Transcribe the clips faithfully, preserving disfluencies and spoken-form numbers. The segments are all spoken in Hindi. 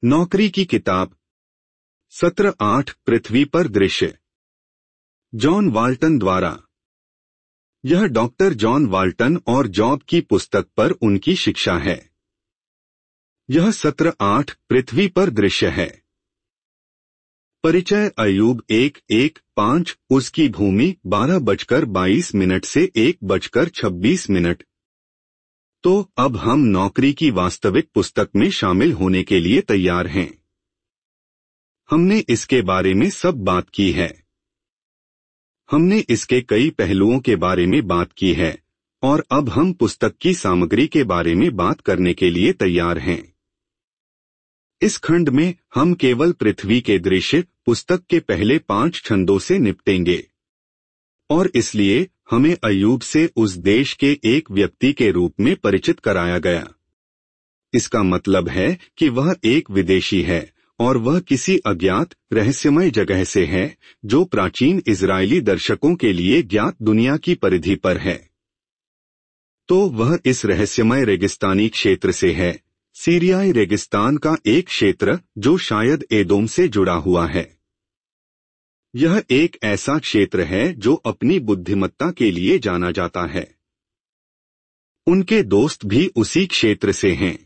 नौकरी की किताब सत्र आठ पृथ्वी पर दृश्य, जॉन वाल्टन द्वारा। यह डॉक्टर जॉन वाल्टन और जॉब की पुस्तक पर उनकी शिक्षा है। यह सत्र आठ पृथ्वी पर दृश्य है। परिचय अय्यूब एक एक पाँच उसकी भूमि बारह बजकर बाईस मिनट से एक बजकर छब्बीस मिनट। तो अब हम नौकरी की वास्तविक पुस्तक में शामिल होने के लिए तैयार हैं। हमने इसके बारे में सब बात की है। हमने इसके कई पहलुओं के बारे में बात की है और अब हम पुस्तक की सामग्री के बारे में बात करने के लिए तैयार हैं। इस खंड में हम केवल पृथ्वी के दृश्य पुस्तक के पहले पांच छंदों से निपटेंगे और इसलिए हमें अय्यूब से उस देश के एक व्यक्ति के रूप में परिचित कराया गया। इसका मतलब है कि वह एक विदेशी है और वह किसी अज्ञात रहस्यमय जगह से है जो प्राचीन इजरायली दर्शकों के लिए ज्ञात दुनिया की परिधि पर है। तो वह इस रहस्यमय रेगिस्तानी क्षेत्र से है, सीरियाई रेगिस्तान का एक क्षेत्र जो शायद एदोम से जुड़ा हुआ है। यह एक ऐसा क्षेत्र है जो अपनी बुद्धिमत्ता के लिए जाना जाता है। उनके दोस्त भी उसी क्षेत्र से हैं।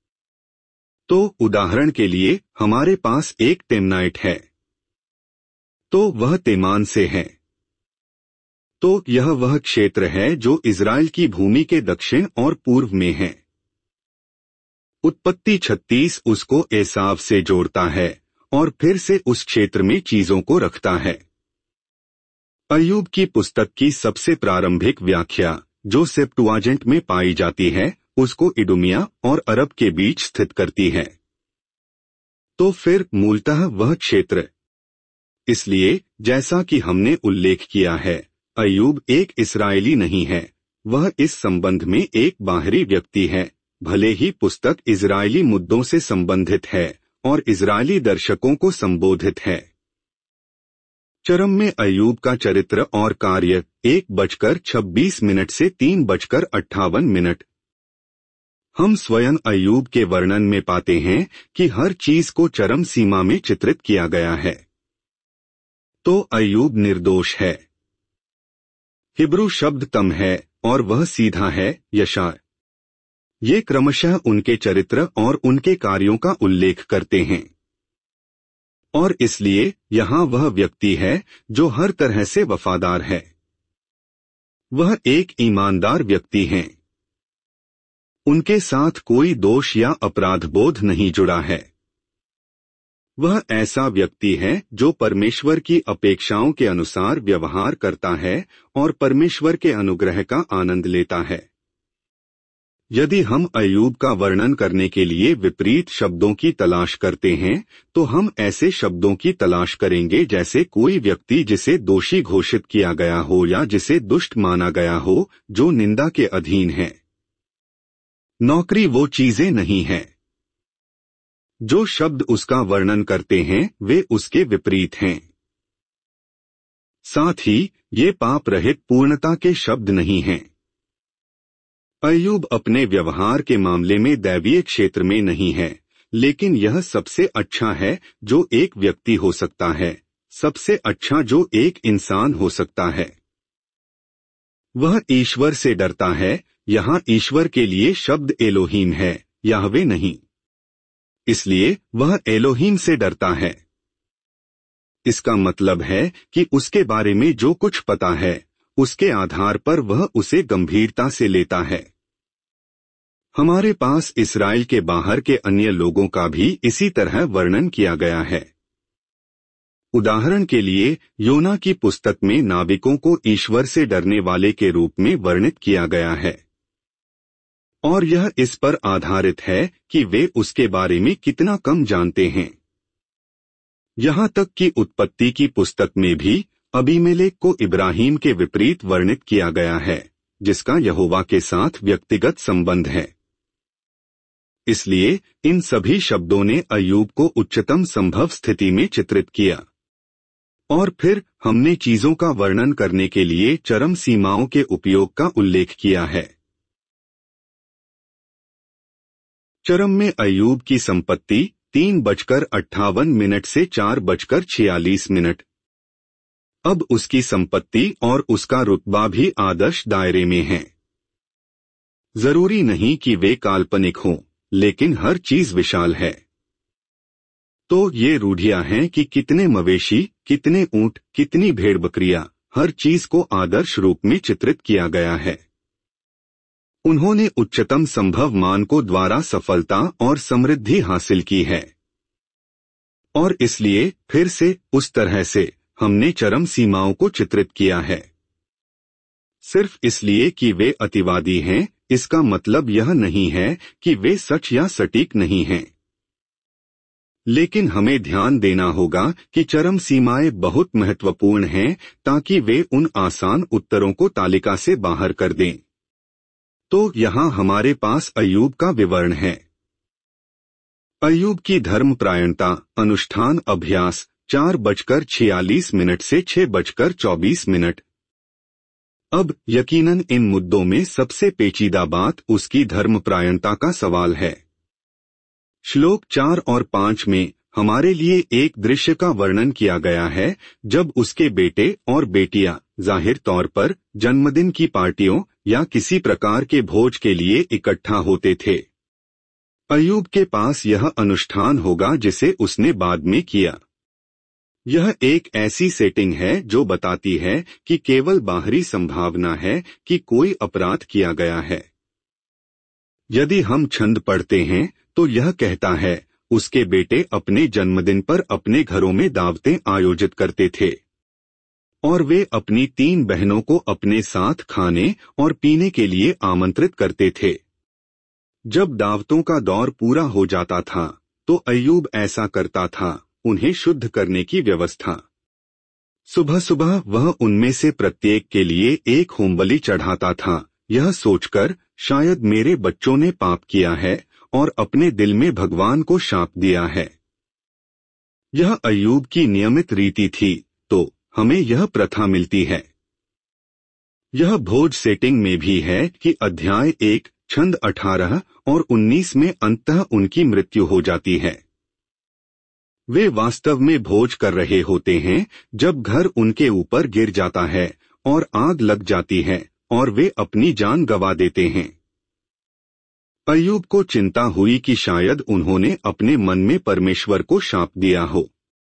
तो उदाहरण के लिए हमारे पास एक टेमनाइट है, तो वह तेमान से है। तो यह वह क्षेत्र है जो इजराइल की भूमि के दक्षिण और पूर्व में है। उत्पत्ति छत्तीस उसको एसाव से जोड़ता है और फिर से उस क्षेत्र में चीजों को रखता है। अय्यूब की पुस्तक की सबसे प्रारंभिक व्याख्या जो सेप्टुआजेंट में पाई जाती है उसको इदुमिया और अरब के बीच स्थित करती है। तो फिर मूलतः वह क्षेत्र। इसलिए जैसा कि हमने उल्लेख किया है, अय्यूब एक इस्राएली नहीं है, वह इस संबंध में एक बाहरी व्यक्ति है, भले ही पुस्तक इजरायली मुद्दों से संबंधित है और इजरायली दर्शकों को संबोधित है। चरम में अय्यूब का चरित्र और कार्य एक बजकर छब्बीस मिनट से तीन बजकर अट्ठावन मिनट। हम स्वयं अय्यूब के वर्णन में पाते हैं कि हर चीज को चरम सीमा में चित्रित किया गया है। तो अय्यूब निर्दोष है। हिब्रू शब्द तम है और वह सीधा है, यशा। ये क्रमशः उनके चरित्र और उनके कार्यों का उल्लेख करते हैं। और इसलिए यहाँ वह व्यक्ति है जो हर तरह से वफादार है। वह एक ईमानदार व्यक्ति हैं। उनके साथ कोई दोष या अपराध बोध नहीं जुड़ा है। वह ऐसा व्यक्ति है जो परमेश्वर की अपेक्षाओं के अनुसार व्यवहार करता है और परमेश्वर के अनुग्रह का आनंद लेता है। यदि हम अय्यूब का वर्णन करने के लिए विपरीत शब्दों की तलाश करते हैं तो हम ऐसे शब्दों की तलाश करेंगे जैसे कोई व्यक्ति जिसे दोषी घोषित किया गया हो या जिसे दुष्ट माना गया हो, जो निंदा के अधीन है। नौकरी वो चीजें नहीं है। जो शब्द उसका वर्णन करते हैं वे उसके विपरीत हैं। साथ ही ये पाप रहित पूर्णता के शब्द नहीं हैं। अय्यूब अपने व्यवहार के मामले में दैवीय क्षेत्र में नहीं है, लेकिन यह सबसे अच्छा है जो एक व्यक्ति हो सकता है, सबसे अच्छा जो एक इंसान हो सकता है। वह ईश्वर से डरता है। यहाँ ईश्वर के लिए शब्द एलोहीम है, याहवे नहीं। इसलिए वह एलोहीम से डरता है। इसका मतलब है कि उसके बारे में जो कुछ पता है उसके आधार पर वह उसे गंभीरता से लेता है। हमारे पास इस्राएल के बाहर के अन्य लोगों का भी इसी तरह वर्णन किया गया है। उदाहरण के लिए योना की पुस्तक में नाविकों को ईश्वर से डरने वाले के रूप में वर्णित किया गया है और यह इस पर आधारित है कि वे उसके बारे में कितना कम जानते हैं। यहाँ तक कि उत्पत्ति की पुस्तक में भी अबीमेलेक को इब्राहिम के विपरीत वर्णित किया गया है, जिसका यहोवा के साथ व्यक्तिगत संबंध है। इसलिए इन सभी शब्दों ने अय्यूब को उच्चतम संभव स्थिति में चित्रित किया। और फिर हमने चीजों का वर्णन करने के लिए चरम सीमाओं के उपयोग का उल्लेख किया है। चरम में अय्यूब की संपत्ति तीन बजकर अट्ठावन मिनट से चार बजकर छियालीस मिनट। अब उसकी संपत्ति और उसका रुतबा भी आदर्श दायरे में है। जरूरी नहीं कि वे काल्पनिक हों, लेकिन हर चीज विशाल है। तो ये रूढ़ियां हैं कि कितने मवेशी, कितने ऊंट, कितनी भेड़ बकरियां, हर चीज को आदर्श रूप में चित्रित किया गया है। उन्होंने उच्चतम संभव मानकों द्वारा सफलता और समृद्धि हासिल की है। और इसलिए फिर से उस तरह से हमने चरम सीमाओं को चित्रित किया है। सिर्फ इसलिए कि वे अतिवादी हैं, इसका मतलब यह नहीं है कि वे सच या सटीक नहीं हैं। लेकिन हमें ध्यान देना होगा कि चरम सीमाएं बहुत महत्वपूर्ण हैं ताकि वे उन आसान उत्तरों को तालिका से बाहर कर दें। तो यहाँ हमारे पास अय्यूब का विवरण है। अय्यूब की धर्मपरायणता, अनुष्ठान, अभ्यास, चार बजकर छियालीस मिनट से छह बजकर चौबीस मिनट। अब यकीनन इन मुद्दों में सबसे पेचीदा बात उसकी धर्मपरायणता का सवाल है। श्लोक चार और पांच में हमारे लिए एक दृश्य का वर्णन किया गया है जब उसके बेटे और बेटियां जाहिर तौर पर जन्मदिन की पार्टियों या किसी प्रकार के भोज के लिए इकट्ठा होते थे। अय्यूब के पास यह अनुष्ठान होगा जिसे उसने बाद में किया। यह एक ऐसी सेटिंग है जो बताती है कि केवल बाहरी संभावना है कि कोई अपराध किया गया है। यदि हम छंद पढ़ते हैं तो यह कहता है उसके बेटे अपने जन्मदिन पर अपने घरों में दावतें आयोजित करते थे और वे अपनी तीन बहनों को अपने साथ खाने और पीने के लिए आमंत्रित करते थे। जब दावतों का दौर पूरा हो जाता था तो अय्यूब ऐसा करता था, उन्हें शुद्ध करने की व्यवस्था। सुबह सुबह वह उनमें से प्रत्येक के लिए एक होमबलि चढ़ाता था, यह सोचकर शायद मेरे बच्चों ने पाप किया है और अपने दिल में भगवान को शाप दिया है। यह अय्यूब की नियमित रीति थी, तो हमें यह प्रथा मिलती है। यह भोज सेटिंग में भी है कि अध्याय एक छंद अठारह और उन्नीस में अंततः उनकी मृत्यु हो जाती है। वे वास्तव में भोज कर रहे होते हैं जब घर उनके ऊपर गिर जाता है और आग लग जाती है और वे अपनी जान गंवा देते हैं। अय्यूब को चिंता हुई कि शायद उन्होंने अपने मन में परमेश्वर को शाप दिया हो।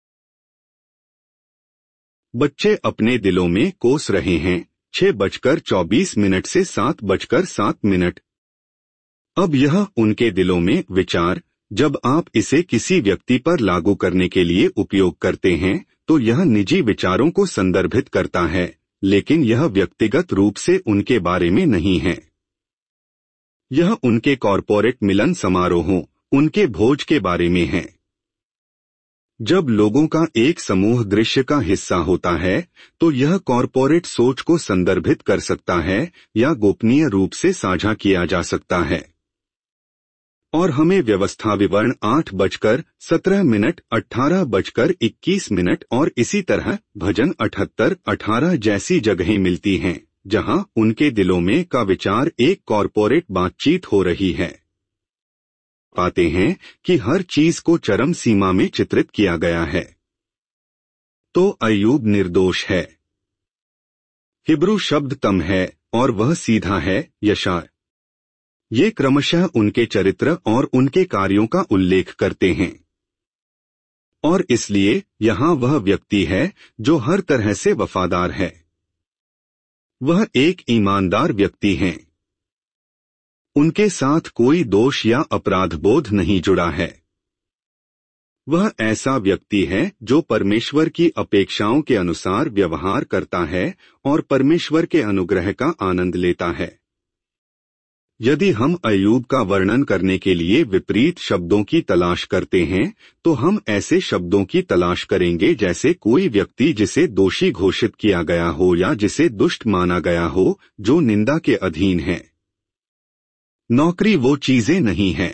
बच्चे अपने दिलों में कोस रहे हैं, छह बजकर चौबीस मिनट से सात बजकर सात मिनट। अब यह उनके दिलों में विचार, जब आप इसे किसी व्यक्ति पर लागू करने के लिए उपयोग करते हैं तो यह निजी विचारों को संदर्भित करता है, लेकिन यह व्यक्तिगत रूप से उनके बारे में नहीं है। यह उनके कॉरपोरेट मिलन समारोहों, उनके भोज के बारे में है। जब लोगों का एक समूह दृश्य का हिस्सा होता है तो यह कॉरपोरेट सोच को संदर्भित कर सकता है या गोपनीय रूप से साझा किया जा सकता है। और हमें व्यवस्था विवरण आठ बजकर सत्रह मिनट, अठारह बजकर इक्कीस मिनट और इसी तरह भजन अठहत्तर अठारह जैसी जगहें मिलती हैं जहां उनके दिलों में का विचार एक कॉरपोरेट बातचीत हो रही है। पाते हैं कि हर चीज को चरम सीमा में चित्रित किया गया है। तो अय्यूब निर्दोष है। हिब्रू शब्द तम है और वह सीधा है, यशार। ये क्रमशः उनके चरित्र और उनके कार्यों का उल्लेख करते हैं। और इसलिए यहाँ वह व्यक्ति है जो हर तरह से वफादार है। वह एक ईमानदार व्यक्ति हैं। उनके साथ कोई दोष या अपराध बोध नहीं जुड़ा है। वह ऐसा व्यक्ति है जो परमेश्वर की अपेक्षाओं के अनुसार व्यवहार करता है और परमेश्वर के अनुग्रह का आनंद लेता है। यदि हम अय्यूब का वर्णन करने के लिए विपरीत शब्दों की तलाश करते हैं तो हम ऐसे शब्दों की तलाश करेंगे जैसे कोई व्यक्ति जिसे दोषी घोषित किया गया हो या जिसे दुष्ट माना गया हो, जो निंदा के अधीन है। नौकरी वो चीजें नहीं है।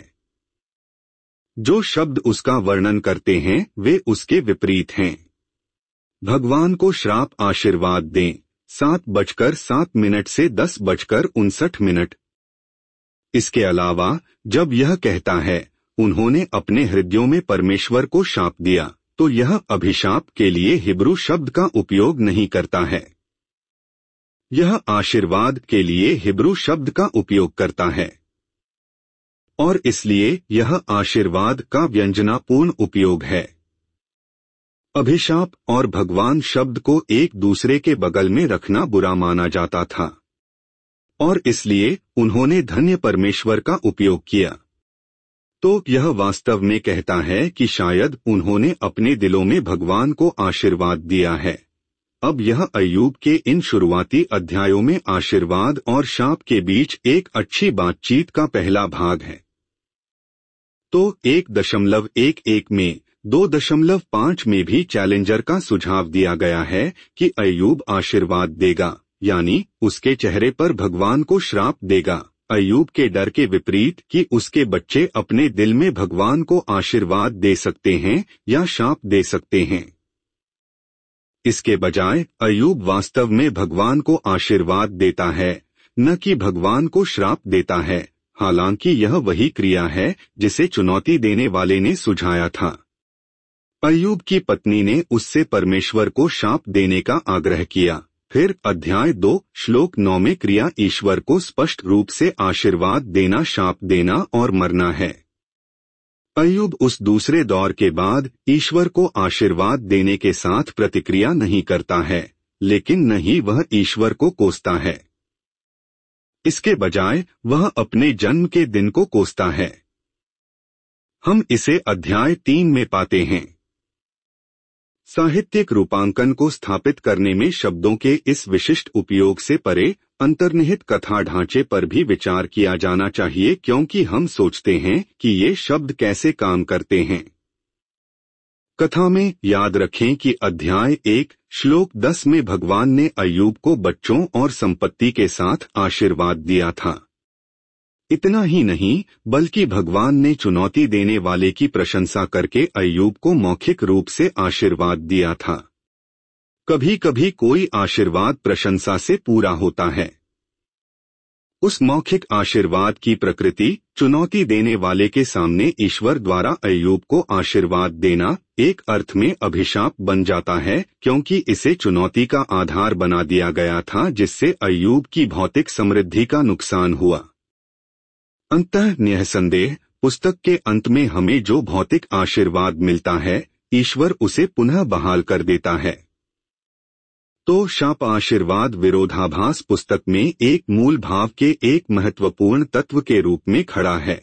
जो शब्द उसका वर्णन करते हैं वे उसके विपरीत हैं। भगवान को श्राप आशीर्वाद दें, सात बजकर सात मिनट से दस बजकर उनसठ मिनट। इसके अलावा जब यह कहता है उन्होंने अपने हृदयों में परमेश्वर को शाप दिया, तो यह अभिशाप के लिए हिब्रू शब्द का उपयोग नहीं करता है। यह आशीर्वाद के लिए हिब्रू शब्द का उपयोग करता है, और इसलिए यह आशीर्वाद का व्यंजनापूर्ण उपयोग है। अभिशाप और भगवान शब्द को एक दूसरे के बगल में रखना बुरा माना जाता था, और इसलिए उन्होंने धन्य परमेश्वर का उपयोग किया। तो यह वास्तव में कहता है कि शायद उन्होंने अपने दिलों में भगवान को आशीर्वाद दिया है। अब यह अय्यूब के इन शुरुआती अध्यायों में आशीर्वाद और शाप के बीच एक अच्छी बातचीत का पहला भाग है। तो एक दशमलव एक एक में दो दशमलव पाँच में भी चैलेंजर का सुझाव दिया गया है कि अय्यूब आशीर्वाद देगा, यानी उसके चेहरे पर भगवान को श्राप देगा, अय्यूब के डर के विपरीत कि उसके बच्चे अपने दिल में भगवान को आशीर्वाद दे सकते हैं या शाप दे सकते हैं। इसके बजाय अय्यूब वास्तव में भगवान को आशीर्वाद देता है, न कि भगवान को श्राप देता है, हालांकि यह वही क्रिया है जिसे चुनौती देने वाले ने सुझाया था। अय्यूब की पत्नी ने उससे परमेश्वर को शाप देने का आग्रह किया। फिर अध्याय दो श्लोक नौ में क्रिया ईश्वर को स्पष्ट रूप से आशीर्वाद देना, शाप देना और मरना है। अय्यूब उस दूसरे दौर के बाद ईश्वर को आशीर्वाद देने के साथ प्रतिक्रिया नहीं करता है, लेकिन न ही वह ईश्वर को कोसता है। इसके बजाय वह अपने जन्म के दिन को कोसता है। हम इसे अध्याय तीन में पाते हैं। साहित्यिक रूपांकन को स्थापित करने में शब्दों के इस विशिष्ट उपयोग से परे अंतर्निहित कथा ढांचे पर भी विचार किया जाना चाहिए, क्योंकि हम सोचते हैं कि ये शब्द कैसे काम करते हैं। कथा में याद रखें कि अध्याय एक श्लोक दस में भगवान ने अय्यूब को बच्चों और संपत्ति के साथ आशीर्वाद दिया था। इतना ही नहीं, बल्कि भगवान ने चुनौती देने वाले की प्रशंसा करके अय्यूब को मौखिक रूप से आशीर्वाद दिया था। कभी कभी कोई आशीर्वाद प्रशंसा से पूरा होता है। उस मौखिक आशीर्वाद की प्रकृति चुनौती देने वाले के सामने ईश्वर द्वारा अय्यूब को आशीर्वाद देना एक अर्थ में अभिशाप बन जाता है, क्योंकि इसे चुनौती का आधार बना दिया गया था, जिससे अय्यूब की भौतिक समृद्धि का नुकसान हुआ। अंततः निःसंदेह पुस्तक के अंत में हमें जो भौतिक आशीर्वाद मिलता है, ईश्वर उसे पुनः बहाल कर देता है। तो शाप आशीर्वाद विरोधाभास पुस्तक में एक मूल भाव के एक महत्वपूर्ण तत्व के रूप में खड़ा है।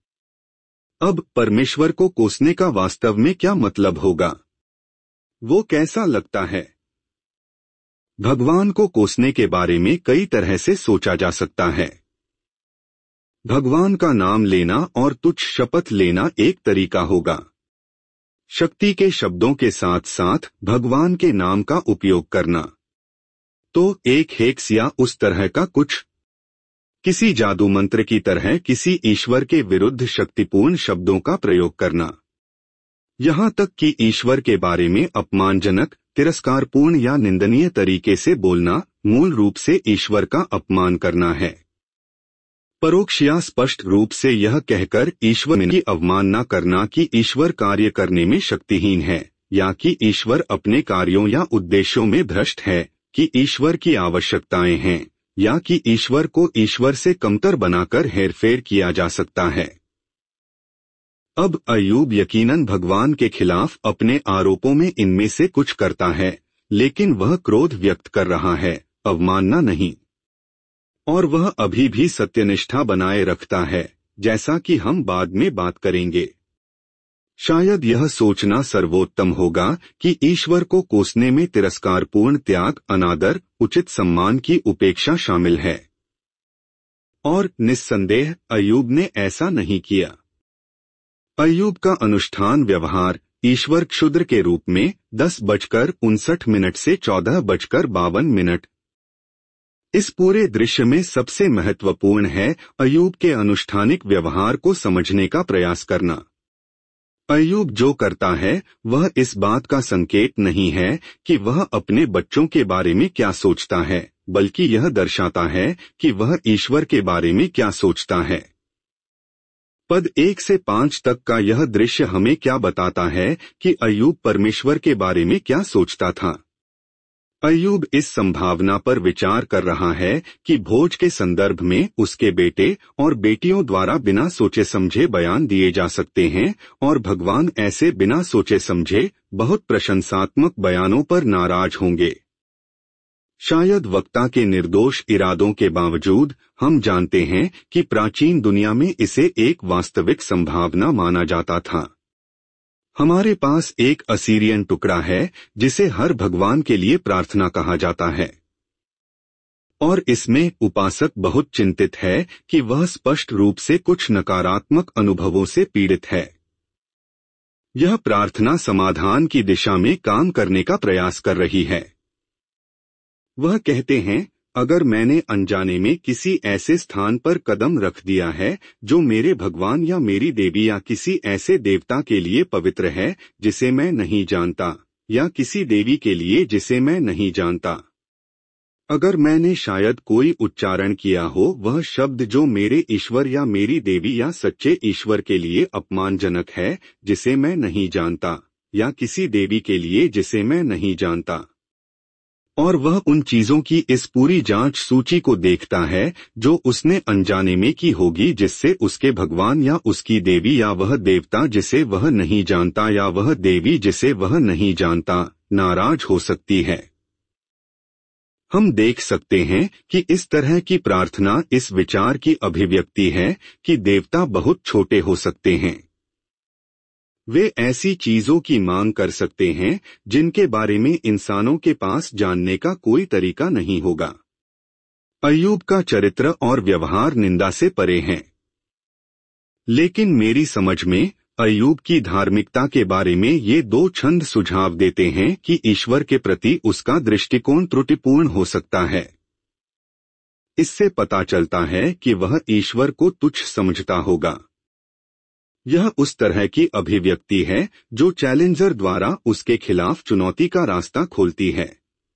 अब परमेश्वर को कोसने का वास्तव में क्या मतलब होगा? वो कैसा लगता है? भगवान को कोसने के बारे में कई तरह से सोचा जा सकता है। भगवान का नाम लेना और तुच्छ शपथ लेना एक तरीका होगा। शक्ति के शब्दों के साथ साथ भगवान के नाम का उपयोग करना। तो एक हेक्स या उस तरह का कुछ, किसी जादू मंत्र की तरह किसी ईश्वर के विरुद्ध शक्तिपूर्ण शब्दों का प्रयोग करना। यहाँ तक कि ईश्वर के बारे में अपमानजनक, तिरस्कारपूर्ण या निंदनीय तरीके से बोलना मूल रूप से ईश्वर का अपमान करना है। परोक्ष या स्पष्ट रूप से यह कहकर ईश्वर की अवमानना करना कि ईश्वर कार्य करने में शक्तिहीन है, या कि ईश्वर अपने कार्यों या उद्देश्यों में भ्रष्ट है, कि ईश्वर की आवश्यकताएं हैं, या कि ईश्वर को ईश्वर से कमतर बनाकर हेरफेर किया जा सकता है। अब अय्यूब यकीनन भगवान के खिलाफ अपने आरोपों में इनमें से कुछ करता है, लेकिन वह क्रोध व्यक्त कर रहा है, अवमानना नहीं। और वह अभी भी सत्यनिष्ठा बनाए रखता है, जैसा कि हम बाद में बात करेंगे। शायद यह सोचना सर्वोत्तम होगा कि ईश्वर को कोसने में तिरस्कारपूर्ण त्याग, अनादर, उचित सम्मान की उपेक्षा शामिल है। और निस्संदेह अय्यूब ने ऐसा नहीं किया। अय्यूब का अनुष्ठान व्यवहार ईश्वर क्षुद्र के रूप में दस बजकर उनसठ मिनट से चौदह बजकर बावन मिनट इस पूरे दृश्य में सबसे महत्वपूर्ण है अय्यूब के अनुष्ठानिक व्यवहार को समझने का प्रयास करना। अय्यूब जो करता है वह इस बात का संकेत नहीं है कि वह अपने बच्चों के बारे में क्या सोचता है, बल्कि यह दर्शाता है कि वह ईश्वर के बारे में क्या सोचता है। पद एक से पांच तक का यह दृश्य हमें क्या बताता है कि अय्यूब परमेश्वर के बारे में क्या सोचता था। अय्यूब इस संभावना पर विचार कर रहा है कि भोज के संदर्भ में उसके बेटे और बेटियों द्वारा बिना सोचे समझे बयान दिए जा सकते हैं और भगवान ऐसे बिना सोचे समझे बहुत प्रशंसात्मक बयानों पर नाराज होंगे। शायद वक्ता के निर्दोष इरादों के बावजूद हम जानते हैं कि प्राचीन दुनिया में इसे एक वास्तविक संभावना माना जाता था। हमारे पास एक असीरियन टुकड़ा है जिसे हर भगवान के लिए प्रार्थना कहा जाता है, और इसमें उपासक बहुत चिंतित है कि वह स्पष्ट रूप से कुछ नकारात्मक अनुभवों से पीड़ित है। यह प्रार्थना समाधान की दिशा में काम करने का प्रयास कर रही है। वह कहते हैं, अगर मैंने अनजाने में किसी ऐसे स्थान पर कदम रख दिया है जो मेरे भगवान या मेरी देवी या किसी ऐसे देवता के लिए पवित्र है जिसे मैं नहीं जानता, या किसी देवी के लिए जिसे मैं नहीं जानता, अगर मैंने शायद कोई उच्चारण किया हो वह शब्द जो मेरे ईश्वर या मेरी देवी या सच्चे ईश्वर के लिए अपमानजनक है जिसे मैं नहीं जानता, या किसी देवी के लिए जिसे मैं नहीं जानता, और वह उन चीजों की इस पूरी जांच सूची को देखता है जो उसने अनजाने में की होगी जिससे उसके भगवान या उसकी देवी या वह देवता जिसे वह नहीं जानता या वह देवी जिसे वह नहीं जानता नाराज हो सकती है। हम देख सकते हैं कि इस तरह की प्रार्थना इस विचार की अभिव्यक्ति है कि देवता बहुत छोटे हो सकते हैं। वे ऐसी चीजों की मांग कर सकते हैं जिनके बारे में इंसानों के पास जानने का कोई तरीका नहीं होगा। अय्यूब का चरित्र और व्यवहार निंदा से परे हैं, लेकिन मेरी समझ में अय्यूब की धार्मिकता के बारे में ये दो छंद सुझाव देते हैं कि ईश्वर के प्रति उसका दृष्टिकोण त्रुटिपूर्ण हो सकता है। इससे पता चलता है कि वह ईश्वर को तुच्छ समझता होगा। यह उस तरह की अभिव्यक्ति है जो चैलेंजर द्वारा उसके खिलाफ चुनौती का रास्ता खोलती है।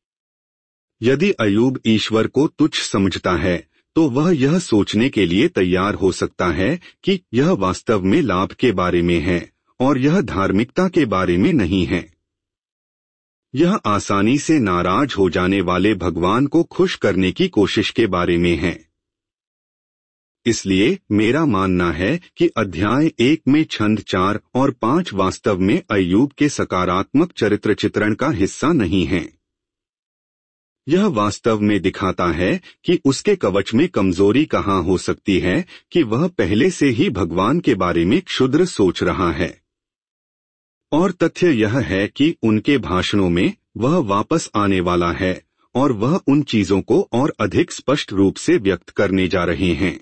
यदि अय्यूब ईश्वर को तुच्छ समझता है तो वह यह सोचने के लिए तैयार हो सकता है कि यह वास्तव में लाभ के बारे में है और यह धार्मिकता के बारे में नहीं है। यह आसानी से नाराज हो जाने वाले भगवान को खुश करने की कोशिश के बारे में है। इसलिए मेरा मानना है कि अध्याय एक में छंद चार और पांच वास्तव में अय्यूब के सकारात्मक चरित्र चित्रण का हिस्सा नहीं है। यह वास्तव में दिखाता है कि उसके कवच में कमजोरी कहाँ हो सकती है कि वह पहले से ही भगवान के बारे में क्षुद्र सोच रहा है। और तथ्य यह है कि उनके भाषणों में वह वापस आने वाला है और वह उन चीजों को और अधिक स्पष्ट रूप से व्यक्त करने जा रहे हैं।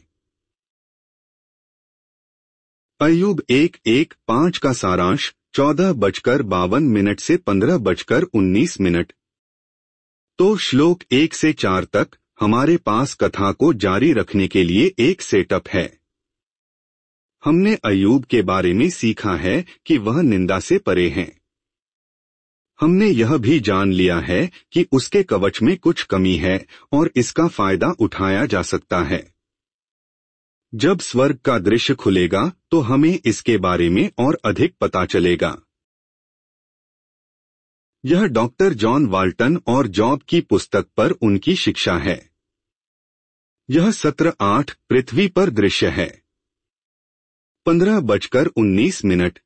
अय्यूब एक एक पांच का सारांश चौदह बजकर बावन मिनट से पंद्रह बजकर उन्नीस मिनट। तो श्लोक एक से चार तक हमारे पास कथा को जारी रखने के लिए एक सेटअप है। हमने अय्यूब के बारे में सीखा है कि वह निंदा से परे हैं। हमने यह भी जान लिया है कि उसके कवच में कुछ कमी है और इसका फायदा उठाया जा सकता है। जब स्वर्ग का दृश्य खुलेगा तो हमें इसके बारे में और अधिक पता चलेगा। यह डॉक्टर जॉन वाल्टन और जॉब की पुस्तक पर उनकी शिक्षा है। यह सत्र आठ पृथ्वी पर दृश्य है। पंद्रह बजकर उन्नीस मिनट।